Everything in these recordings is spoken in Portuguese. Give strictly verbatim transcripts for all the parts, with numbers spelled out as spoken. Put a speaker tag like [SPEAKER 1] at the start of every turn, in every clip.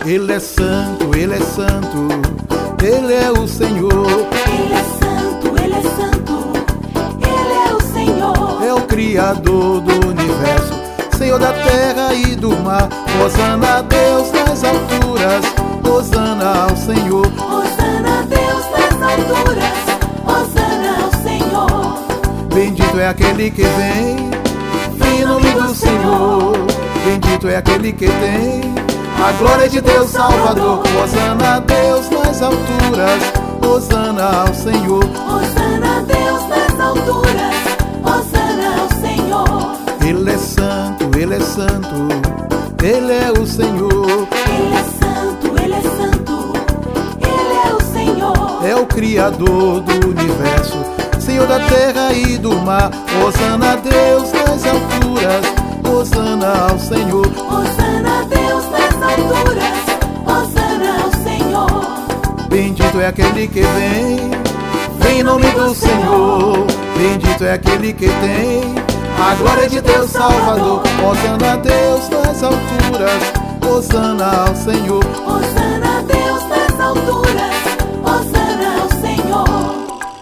[SPEAKER 1] Ele é santo, Ele é santo, Ele é o Senhor.
[SPEAKER 2] Ele é santo, Ele é santo, Ele é o Senhor.
[SPEAKER 1] É o Criador do universo, Senhor da terra e do mar. Hosana a Deus nas alturas, hosana ao Senhor.
[SPEAKER 2] Hosana a Deus nas alturas, hosana ao Senhor.
[SPEAKER 1] Bendito é aquele que vem, vem em nome do Senhor. Bendito é aquele que tem a glória de Deus Salvador. Hosana a Deus nas alturas, hosana ao Senhor.
[SPEAKER 2] Hosana a Deus nas alturas, hosana ao Senhor.
[SPEAKER 1] Ele é santo, Ele é santo, Ele é o Senhor.
[SPEAKER 2] Ele é santo, Ele é santo, Ele é o Senhor.
[SPEAKER 1] É o Criador do universo, Senhor da terra e do mar. Hosana a Deus nas alturas, hosana ao Senhor.
[SPEAKER 2] Hosana a Deus nas alturas, hosana ao Senhor.
[SPEAKER 1] Bendito é aquele que vem, vem em nome do Senhor. Bendito é aquele que tem a glória de Deus Salvador. Hosana a Deus nas alturas, hosana ao Senhor.
[SPEAKER 2] Hosana a Deus nas alturas, hosana ao Senhor.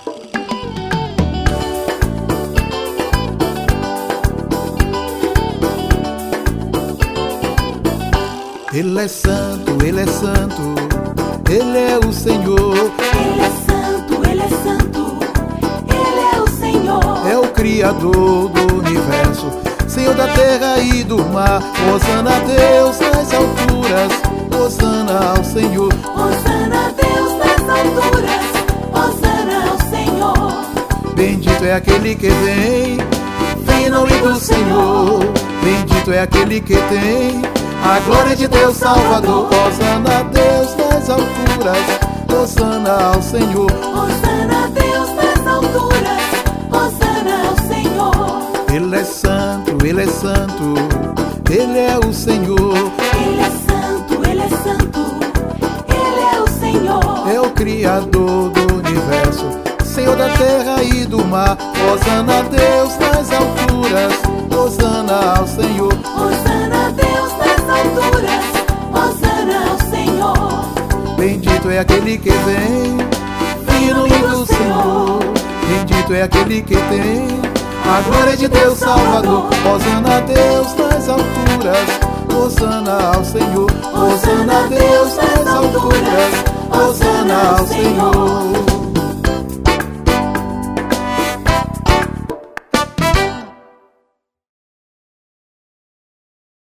[SPEAKER 1] Ele é santo, Ele é santo, Ele é o Senhor.
[SPEAKER 2] Ele é santo, Ele é santo, Ele é o Senhor.
[SPEAKER 1] É o Criador do universo, Senhor da terra e do mar. Hosana a Deus nas alturas, hosana ao Senhor.
[SPEAKER 2] Hosana a Deus nas alturas, hosana ao Senhor.
[SPEAKER 1] Bendito é aquele que vem, vem em nome do Senhor. Bendito é aquele que tem a glória de Deus Salvador. Hosana a Deus nas alturas, hosana ao Senhor.
[SPEAKER 2] Hosana a Deus nas alturas, hosana ao Senhor.
[SPEAKER 1] Ele é santo, Ele é santo, Ele é o Senhor.
[SPEAKER 2] Ele é santo, Ele é santo, Ele é o Senhor.
[SPEAKER 1] É o Criador do universo, Senhor da terra e do mar. Hosana a Deus nas alturas, hosana ao Senhor.
[SPEAKER 2] Hosana a Deus nas alturas, hosana ao Senhor.
[SPEAKER 1] Bendito é aquele que vem, vem em nome do Senhor. Bendito é aquele que tem a glória de Deus Salvador. Hosana a Deus nas alturas, hosana ao Senhor. Hosana a Deus nas alturas, hosana ao Senhor.